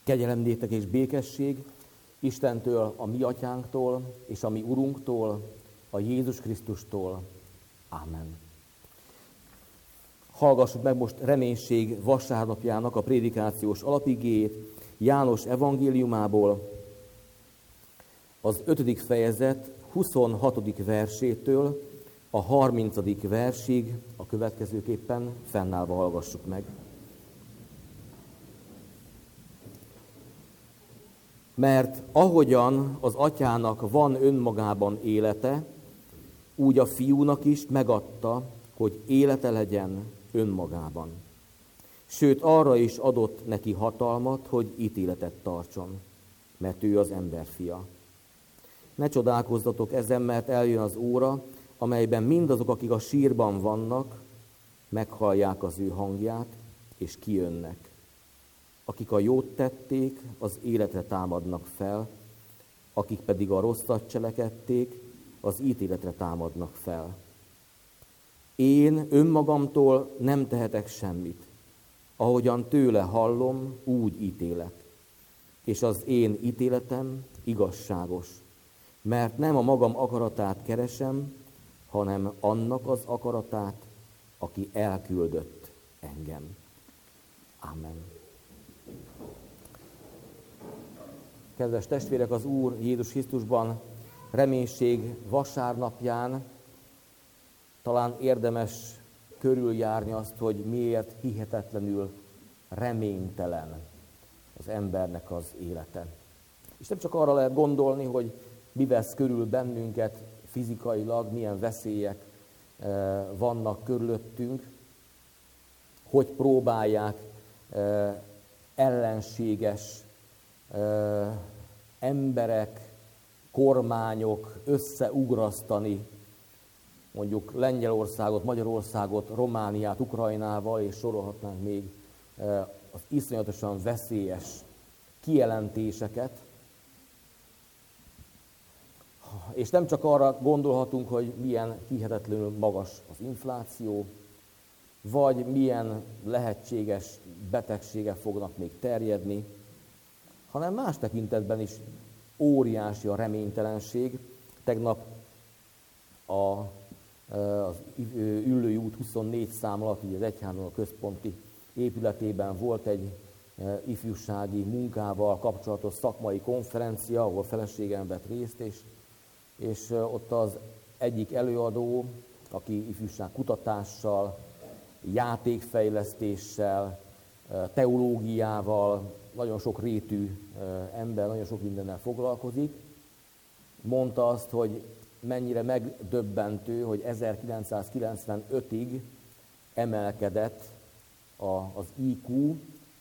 Kegyelem néktek és békesség Istentől, a mi atyánktól, és a mi Urunktól, a Jézus Krisztustól. Ámen. Hallgassuk meg most reménység vasárnapjának a prédikációs alapigéjét János evangéliumából, az 5. fejezet 26. versétől a 30. versig, a következőképpen fennállva hallgassuk meg. Mert ahogyan az atyának van önmagában élete, úgy a fiúnak is megadta, hogy élete legyen önmagában. Sőt, arra is adott neki hatalmat, hogy ítéletet tartson, mert ő az emberfia. Ne csodálkozzatok ezen, mert eljön az óra, amelyben mindazok, akik a sírban vannak, meghallják az ő hangját, és kijönnek. Akik a jót tették, az életre támadnak fel, akik pedig a rosszat cselekedték, az ítéletre támadnak fel. Én önmagamtól nem tehetek semmit. Ahogyan tőle hallom, úgy ítélek. És az én ítéletem igazságos, mert nem a magam akaratát keresem, hanem annak az akaratát, aki elküldött engem. Amen. Kedves testvérek, az Úr Jézus Krisztusban reménység vasárnapján talán érdemes körüljárni azt, hogy miért hihetetlenül reménytelen az embernek az élete. És nem csak arra lehet gondolni, hogy mi vesz körül bennünket fizikailag, milyen veszélyek vannak körülöttünk, hogy próbálják ellenséges emberek, kormányok összeugrasztani mondjuk Lengyelországot, Magyarországot, Romániát, Ukrajnával, és sorolhatnánk még az iszonyatosan veszélyes kijelentéseket. És nem csak arra gondolhatunk, hogy milyen hihetetlenül magas az infláció, vagy milyen lehetséges betegségek fognak még terjedni, hanem más tekintetben is óriási a reménytelenség. Tegnap az Üllői út 24 szám alatt, ugye az egyháznak a központi épületében volt egy ifjúsági munkával kapcsolatos szakmai konferencia, ahol feleségem vett részt, és ott az egyik előadó, aki ifjúságkutatással, játékfejlesztéssel, teológiával, nagyon sok rétű ember, nagyon sok mindennel foglalkozik, mondta azt, hogy mennyire megdöbbentő, hogy 1995-ig emelkedett az IQ,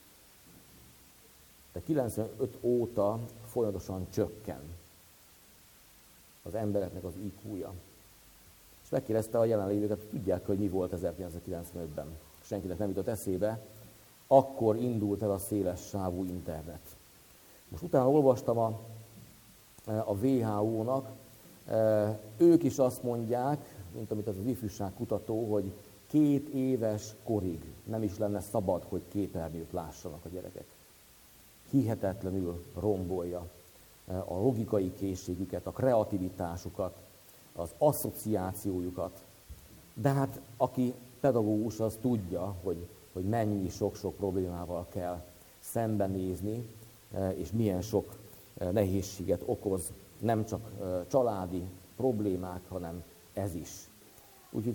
de 95 óta folyamatosan csökken az embereknek az IQ-ja. És megkérdezte a jelenlévőket, hogy tudják, hogy mi volt 1995-ben. Senkinek nem jutott eszébe. Akkor indult el a széles sávú internet. Most utána olvastam a WHO-nak, ők is azt mondják, mint amit az ifjúságkutató, hogy 2 éves korig nem is lenne szabad, hogy képernyőt lássanak a gyerekek. Hihetetlenül rombolja a logikai készségüket, a kreativitásukat, az asszociációjukat. De hát aki pedagógus, az tudja, hogy mennyi sok-sok problémával kell szembenézni, és milyen sok nehézséget okoz, nem csak családi problémák, hanem ez is. Úgyhogy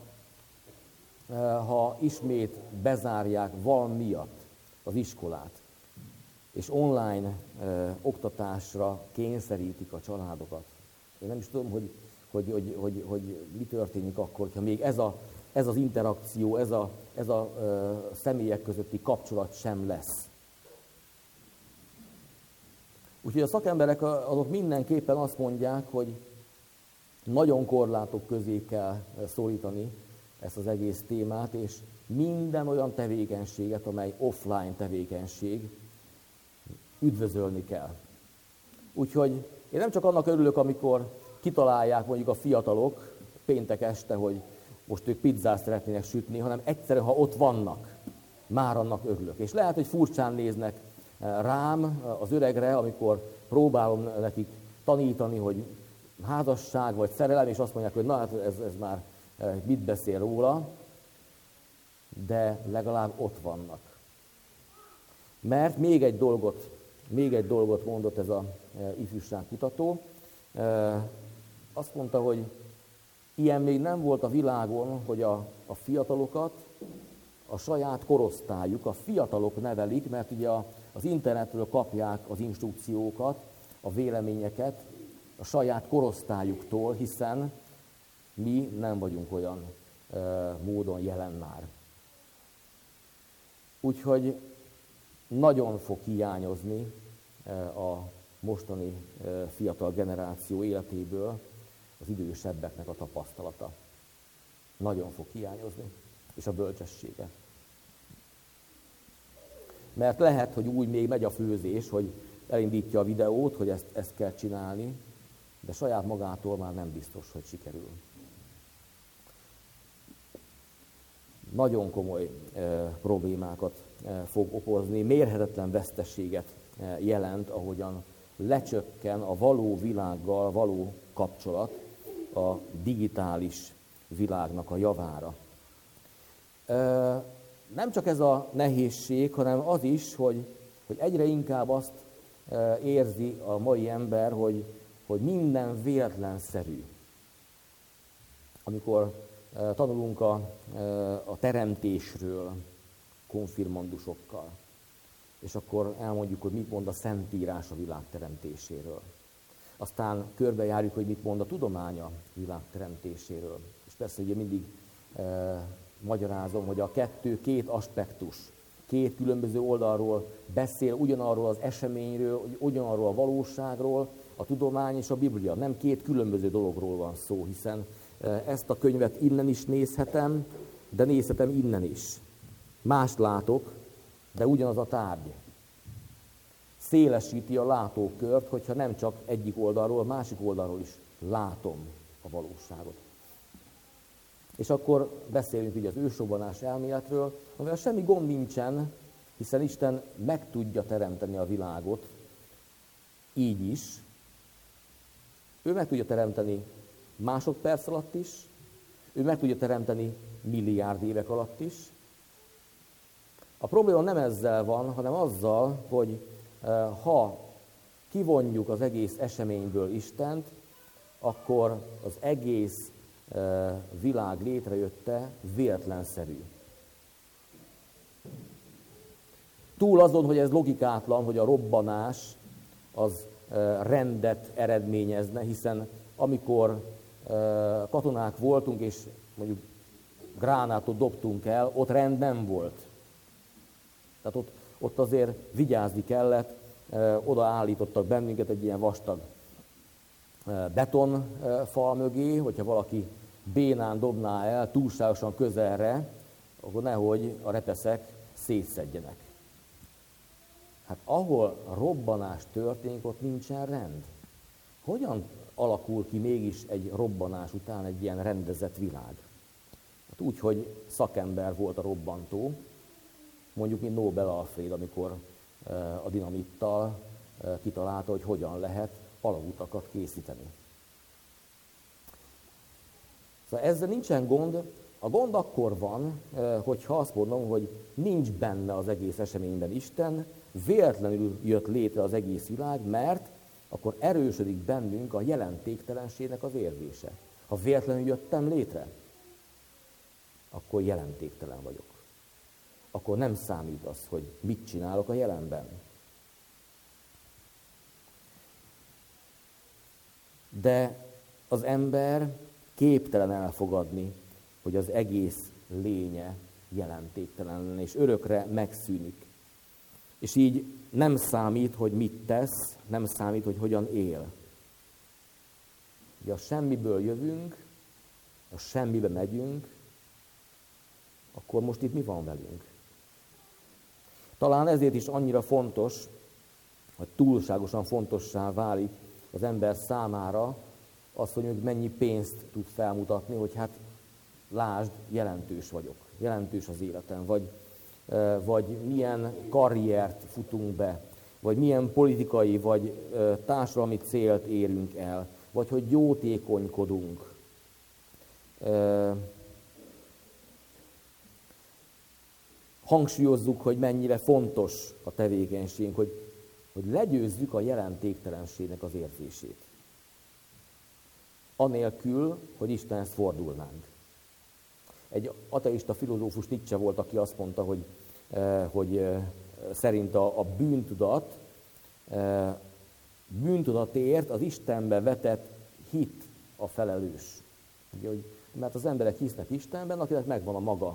ha ismét bezárják valamiatt az iskolát, és online oktatásra kényszerítik a családokat, én nem is tudom, hogy mi történik akkor, ha még ez az interakció, ez a személyek közötti kapcsolat sem lesz. Úgyhogy a szakemberek azok mindenképpen azt mondják, hogy nagyon korlátok közé kell szorítani ezt az egész témát, és minden olyan tevékenységet, amely offline tevékenység, üdvözölni kell. Úgyhogy én nem csak annak örülök, amikor kitalálják mondjuk a fiatalok péntek este, hogy most ők pizzát szeretnének sütni, hanem egyszerűen, ha ott vannak, már annak örülök. És lehet, hogy furcsán néznek rám, az öregre, amikor próbálom nekik tanítani, hogy házasság vagy szerelem, és azt mondják, hogy na hát ez már mit beszél róla, de legalább ott vannak. Mert még egy dolgot mondott ez az ifjúságkutató. Azt mondta, hogy ilyen még nem volt a világon, hogy a fiatalokat a saját korosztályuk, a fiatalok nevelik, mert ugye az internetről kapják az instrukciókat, a véleményeket a saját korosztályuktól, hiszen mi nem vagyunk olyan módon jelen már. Úgyhogy nagyon fog hiányozni a mostani fiatal generáció életéből az idősebbeknek a tapasztalata. Nagyon fog hiányozni, és a bölcsessége. Mert lehet, hogy úgy még megy a főzés, hogy elindítja a videót, hogy ezt kell csinálni, de saját magától már nem biztos, hogy sikerül. Nagyon komoly problémákat fog okozni, mérhetetlen veszteséget jelent, ahogyan lecsökken a való világgal való kapcsolat a digitális világnak a javára. Nem csak ez a nehézség, hanem az is, hogy egyre inkább azt érzi a mai ember, hogy minden véletlenszerű. Amikor tanulunk a teremtésről konfirmandusokkal, és akkor elmondjuk, hogy mit mond a Szentírás a világ teremtéséről. Aztán körbejárjuk, hogy mit mond a tudomány a világ teremtéséről. És persze ugye mindig magyarázom, hogy a kettő két aspektus, két különböző oldalról beszél, ugyanarról az eseményről, ugyanarról a valóságról, a tudomány és a Biblia. Nem két különböző dologról van szó, hiszen ezt a könyvet innen is nézhetem, de nézhetem innen is. Mást látok, de ugyanaz a tárgy. Szélesíti a látókört, hogyha nem csak egyik oldalról, a másik oldalról is látom a valóságot. És akkor beszélünk ugye az ősrobbanás elméletről, amivel semmi gond nincsen, hiszen Isten meg tudja teremteni a világot így is. Ő meg tudja teremteni másodperc alatt is, ő meg tudja teremteni milliárd évek alatt is. A probléma nem ezzel van, hanem azzal, hogy ha kivonjuk az egész eseményből Istent, akkor az egész világ létrejötte véletlenszerű. Túl azon, hogy ez logikátlan, hogy a robbanás az rendet eredményezne, hiszen amikor katonák voltunk, és mondjuk gránátot dobtunk el, ott rend nem volt. Tehát ott azért vigyázni kellett, odaállítottak bennünket egy ilyen vastag betonfal mögé, hogyha valaki bénán dobná el túlságosan közelre, akkor nehogy a repeszek szétszedjenek. Hát ahol robbanás történik, ott nincsen rend. Hogyan alakul ki mégis egy robbanás után egy ilyen rendezett világ? Hát úgy, hogy szakember volt a robbantó, mondjuk mint Nobel Alfred, amikor a dinamittal kitalálta, hogy hogyan lehet alagutakat készíteni. Szóval ezzel nincsen gond. A gond akkor van, hogyha azt mondom, hogy nincs benne az egész eseményben Isten, véletlenül jött létre az egész világ, mert akkor erősödik bennünk a jelentéktelenségnek az érzése. Ha véletlenül jöttem létre, akkor jelentéktelen vagyok. Akkor nem számít az, hogy mit csinálok a jelenben. De az ember képtelen elfogadni, hogy az egész lénye jelentéktelen, és örökre megszűnik. És így nem számít, hogy mit tesz, nem számít, hogy hogyan él. Ugye a semmiből jövünk, a semmibe megyünk, akkor most itt mi van velünk? Talán ezért is annyira fontos, hogy túlságosan fontossá válik az ember számára az, hogy mennyi pénzt tud felmutatni, hogy hát lásd, jelentős vagyok, jelentős az életem, vagy milyen karriert futunk be, vagy milyen politikai, vagy társadalmi célt érünk el, vagy hogy jótékonykodunk. Hangsúlyozzuk, hogy mennyire fontos a tevékenységünk, hogy legyőzzük a jelentéktelenségnek az érzését. Anélkül, hogy Istenhez fordulnánk. Egy ateista filozófus Nietzsche volt, aki azt mondta, hogy szerint a bűntudatért az Istenbe vetett hit a felelős. Mert az emberek hisznek Istenben, akinek megvan a maga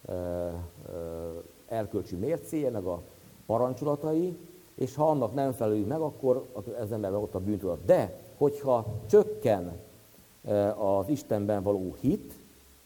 erkölcsi mércéje, meg a parancsolatai, és ha annak nem felelünk meg, akkor az emberben ott a bűntudat. De, hogyha csökken az Istenben való hit,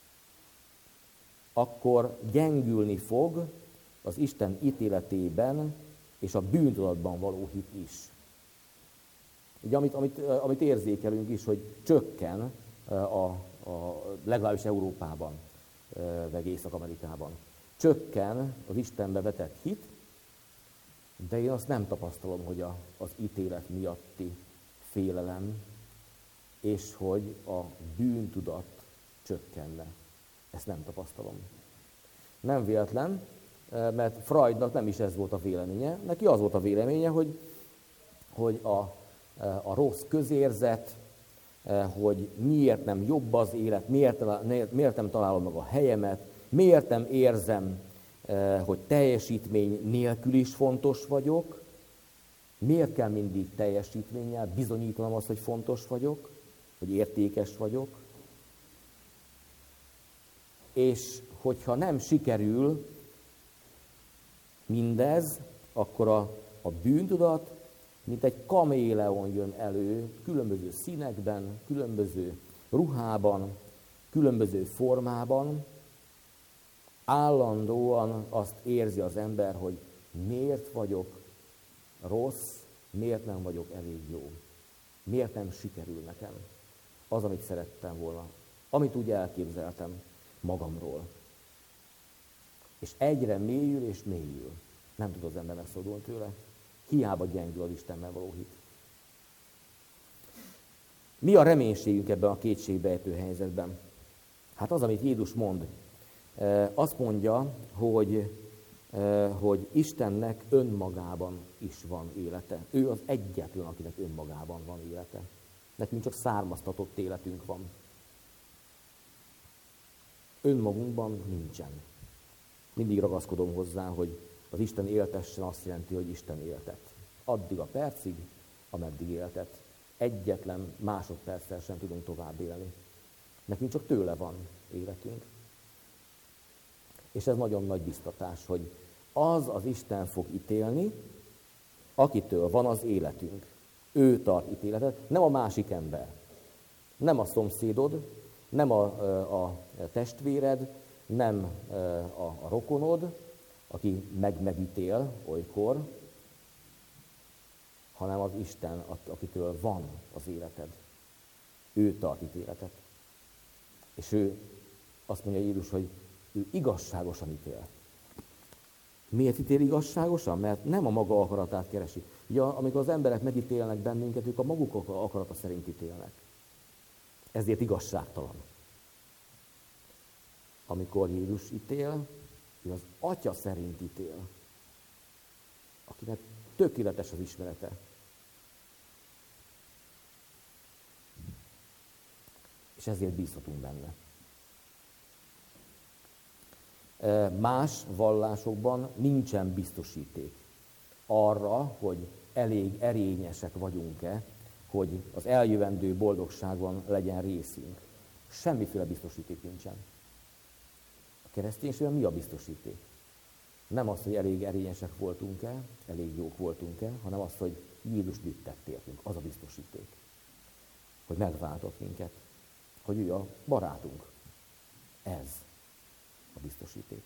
akkor gyengülni fog az Isten ítéletében és a bűntudatban való hit is. Ugye, amit érzékelünk is, hogy csökken legalábbis Európában, meg Észak-Amerikában. Csökken az Istenbe vetett hit, de én azt nem tapasztalom, hogy az ítélet miatti félelem, és hogy a bűntudat csökkenne. Ezt nem tapasztalom. Nem véletlen, mert Freudnak nem is ez volt a véleménye. Neki az volt a véleménye, hogy a rossz közérzet, hogy miért nem jobb az élet, miért nem találom meg a helyemet, miért nem érzem, hogy teljesítmény nélkül is fontos vagyok, miért kell mindig teljesítménnyel bizonyítanom azt, hogy fontos vagyok, hogy értékes vagyok, és hogyha nem sikerül mindez, akkor a bűntudat, mint egy kaméleon jön elő, különböző színekben, különböző ruhában, különböző formában, állandóan azt érzi az ember, hogy miért vagyok rossz, miért nem vagyok elég jó, miért nem sikerül nekem az, amit szerettem volna, amit úgy elképzeltem magamról. És egyre mélyül és mélyül. Nem tud az ember megszabadulni tőle. Hiába gyengül az Istenben való hit. Mi a reménységünk ebben a kétségbejtő helyzetben? Hát az, amit Jézus mond. Azt mondja, hogy Istennek önmagában is van élete. Ő az egyetlen, akinek önmagában van élete. Nekünk csak származtatott életünk van. Önmagunkban nincsen. Mindig ragaszkodom hozzá, hogy az Isten éltessen azt jelenti, hogy Isten éltet. Addig a percig, ameddig éltet. Egyetlen másodperccel sem tudunk tovább élni. Nekünk csak tőle van életünk. És ez nagyon nagy biztatás, hogy az Isten fog ítélni, akitől van az életünk. Ő tart ítéletet, nem a másik ember. Nem a szomszédod, nem a testvéred, nem a rokonod, aki megítél olykor, hanem az Isten, akitől van az életed. Ő tart ítéletet. És ő, azt mondja Jézus, hogy ő igazságosan ítél. Miért ítél igazságosan? Mert nem a maga akaratát keresi. Ugye, amikor az emberek megítélnek bennünket, ők a maguk akarata szerint ítélnek. Ezért igazságtalan. Amikor Jézus ítél, ő az Atya szerint ítél, akinek tökéletes az ismerete. És ezért bízhatunk benne. Más vallásokban nincsen biztosíték arra, hogy elég erényesek vagyunk-e, hogy az eljövendő boldogságban legyen részünk. Semmiféle biztosíték nincsen. A kereszténységben mi a biztosíték? Nem az, hogy elég erényesek voltunk-e, elég jók voltunk-e, hanem az, hogy Jézus mit tett értünk. Az a biztosíték. Hogy megváltott minket. Hogy ő a barátunk. Ez a biztosíték.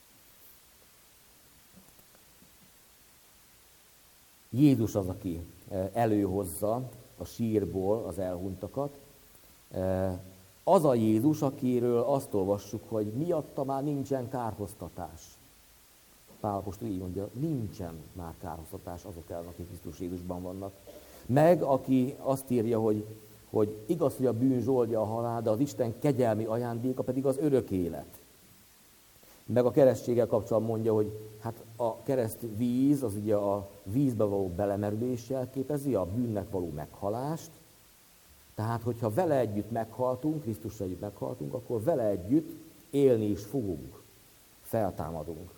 Jézus az, aki előhozza a sírból az elhunytakat. Az a Jézus, akiről azt olvassuk, hogy miatta már nincsen kárhoztatás. Pál apostol így mondja, nincsen már kárhoztatás azok ellen, akik Krisztus Jézusban vannak. Meg aki azt írja, hogy igaz, hogy a bűn zsoldja a halál, de az Isten kegyelmi ajándéka pedig az örök élet. Meg a keresztséggel kapcsolatban mondja, hogy hát a kereszt víz, az ugye a vízbe való belemerülés jelképezi, a bűnnek való meghalást. Tehát, hogyha vele együtt meghaltunk, Krisztussal együtt meghaltunk, akkor vele együtt élni is fogunk, feltámadunk.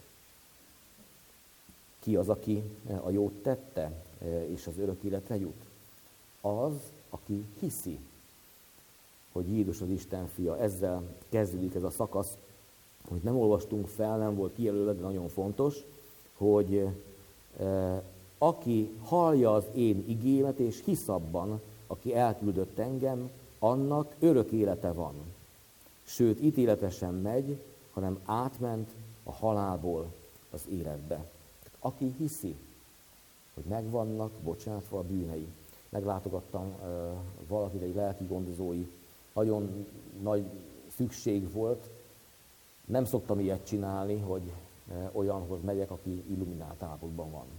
Ki az, aki a jót tette, és az örök életre jut? Az, aki hiszi, hogy Jézus az Isten fia. Ezzel kezdődik ez a szakasz, hogy nem olvastunk fel, nem volt kijelölve, de nagyon fontos, hogy aki hallja az én igémet, és hisz abban, aki elküldött engem, annak örök élete van. Sőt, ítélete sem megy, hanem átment a halálból az életbe. Aki hiszi, hogy megvannak bocsátva a bűnei. Meglátogattam valakit, egy lelki gondozói, nagyon nagy szükség volt. Nem szoktam ilyet csinálni, hogy olyanhoz megyek, aki illuminált állapotban van.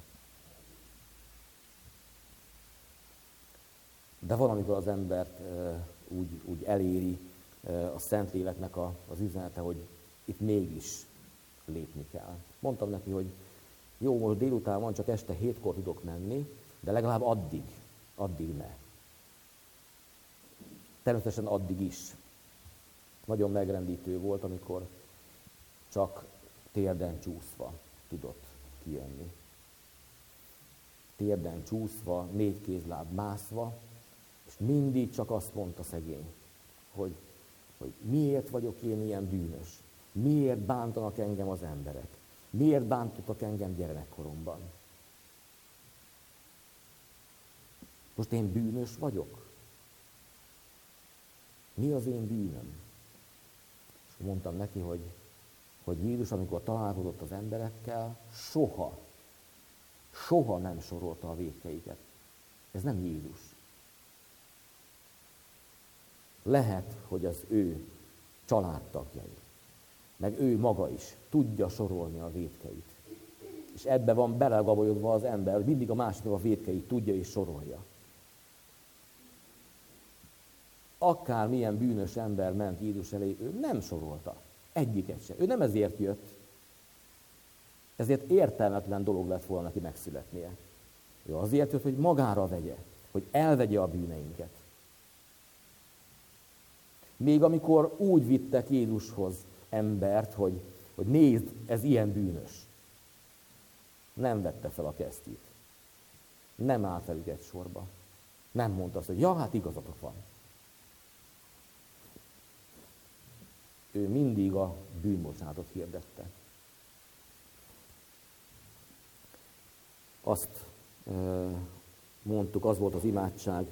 De valamikor az embert úgy eléri a Szentléleknek az üzenete, hogy itt mégis lépni kell. Mondtam neki, hogy jó, most délután van, csak este 7-kor tudok menni, de legalább addig ne. Természetesen addig is. Nagyon megrendítő volt, amikor csak térden csúszva tudott kijönni. Térden csúszva, 4 kézláb mászva, és mindig csak azt mondta szegény, hogy miért vagyok én ilyen bűnös? Miért bántanak engem az emberek? Miért bántottak engem gyermekkoromban? Most én bűnös vagyok? Mi az én bűnöm? És mondtam neki, hogy Jézus, amikor találkozott az emberekkel, soha nem sorolta a vétkeiket. Ez nem Jézus. Lehet, hogy az ő családtagjai, meg ő maga is tudja sorolni a vétkeit. És ebbe van belegabajodva az ember, hogy mindig a másiknak a vétkeit tudja és sorolja. Akármilyen bűnös ember ment Jézus elé, ő nem sorolta. Egyiket sem. Ő nem ezért jött. Ezért értelmetlen dolog lett volna neki megszületnie. Ő azért jött, hogy magára vegye, hogy elvegye a bűneinket. Még amikor úgy vittek Jézushoz embert, hogy nézd, ez ilyen bűnös. Nem vette fel a kesztyűt. Nem állt velük egy sorba. Nem mondta azt, hogy ja, hát igazatok van. Ő mindig a bűnbocsánatot hirdette. Azt mondtuk, az volt az imádság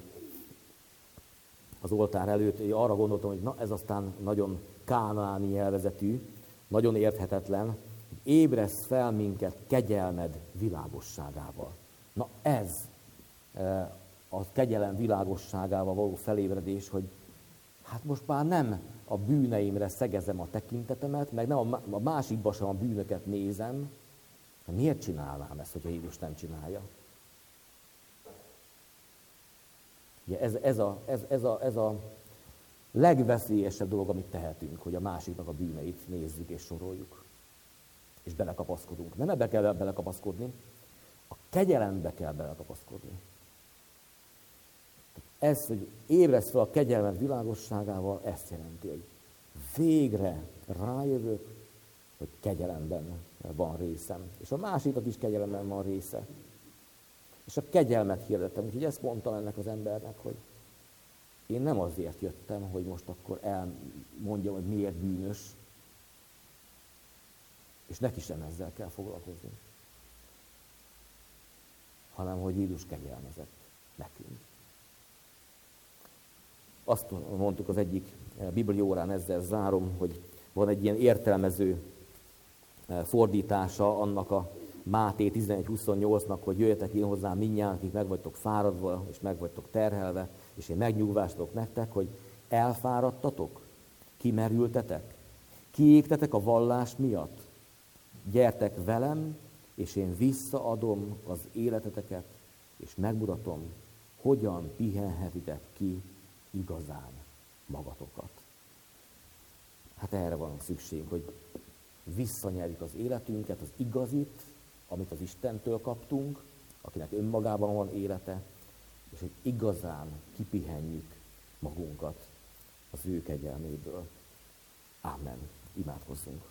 az oltár előtt, hogy arra gondoltam, hogy na ez aztán nagyon kánaáni nyelvezetű, nagyon érthetetlen, hogy ébresz fel minket kegyelmed világosságával. Na ez a kegyelem világosságával való felébredés, hogy hát most már nem a bűneimre szegezem a tekintetemet, meg nem a másikba sem a bűnöket nézem. Miért csinálnám ezt, hogyha Jézus nem csinálja? Ugye ez a legveszélyesebb dolog, amit tehetünk, hogy a másiknak a bűneit nézzük és soroljuk. És belekapaszkodunk. Nem ebbe kell belekapaszkodni, a kegyelembe kell belekapaszkodni. Ez, hogy ébresz fel a kegyelmet világosságával, ezt jelenti, hogy végre rájövök, hogy kegyelemben van részem. És a másiknak is kegyelemben van része. És a kegyelmet hirdettem. Úgyhogy ezt mondtam ennek az embernek, hogy én nem azért jöttem, hogy most akkor elmondjam, hogy miért bűnös, és neki sem ezzel kell foglalkozni, hanem hogy Jézus kegyelmezett nekünk. Azt mondtuk az egyik bibliaórán, ezzel zárom, hogy van egy ilyen értelmező fordítása annak a Máté 11.28-nak, hogy jöjjetek én hozzám mindnyájan, akik meg vagytok fáradva, és meg vagytok terhelve, és én megnyugvástatok nektek, hogy elfáradtatok, kimerültetek, kiégtetek a vallás miatt. Gyertek velem, és én visszaadom az életeteket, és megmutatom, hogyan pihenhetitek ki igazán magatokat. Hát erre van szükség, hogy visszanyerjük az életünket, az igazit, amit az Istentől kaptunk, akinek önmagában van élete, és hogy igazán kipihenjük magunkat az ő kegyelméből. Ámen. Imádkozzunk.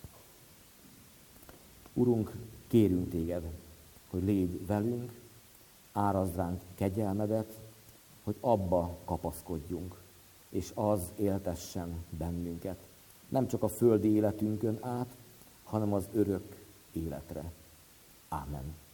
Urunk, kérünk téged, hogy légy velünk, árazd ránk kegyelmedet, hogy abba kapaszkodjunk, és az éltessen bennünket. Nem csak a földi életünkön át, hanem az örök életre. Ámen.